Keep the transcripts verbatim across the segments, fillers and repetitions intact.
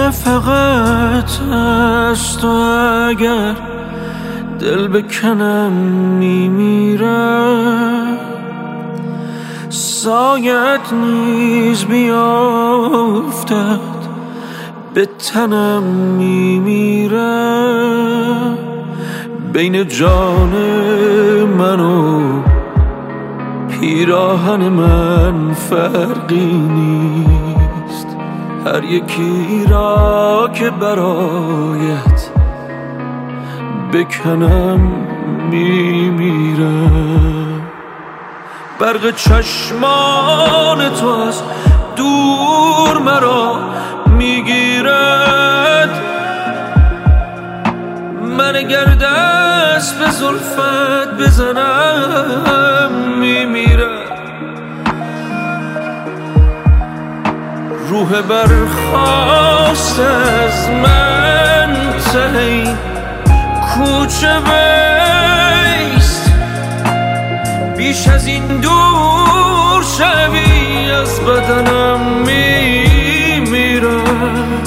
شفقت است و اگر دل بکنم میمیرم، سایت نیز بیافتد به تنم میمیرم. بین جان من و پیراهن من فرقی نیست، هر یکی را که برایت بکنم میمیرم. برق چشمان تو از دور مرا میگیرد، من اگر دست به زلفت بزنم میمیرد. روح برخواست از من ته کوچه بیست، بیش از این دور شوی از بدنم میمیرم.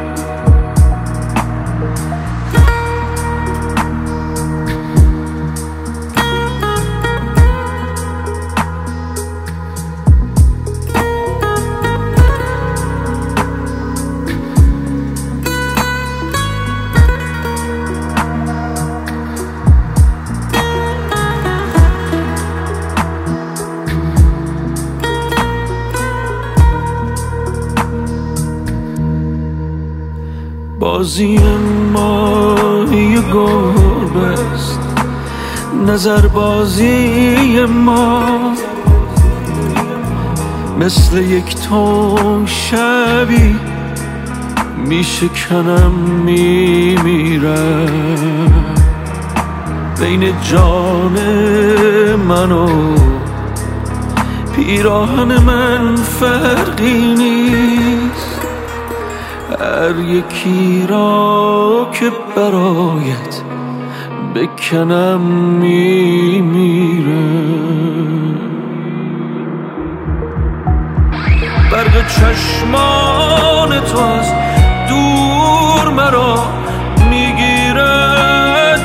بازی ما یه گربه است، نظر بازی ما مثل یک تون شبی میشکنم میمیرم. بین جان من و پیراهن من فرقی نیست، هر یکی را که برایت بکنم میمیرم. برق چشمان تو از دور مرا میگیرد،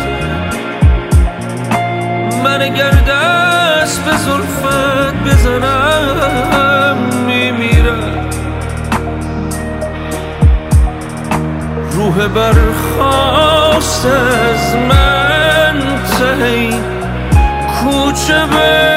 من اگر دست به زلفت بزنم میمیرد. روح برخواست از من ته کوچه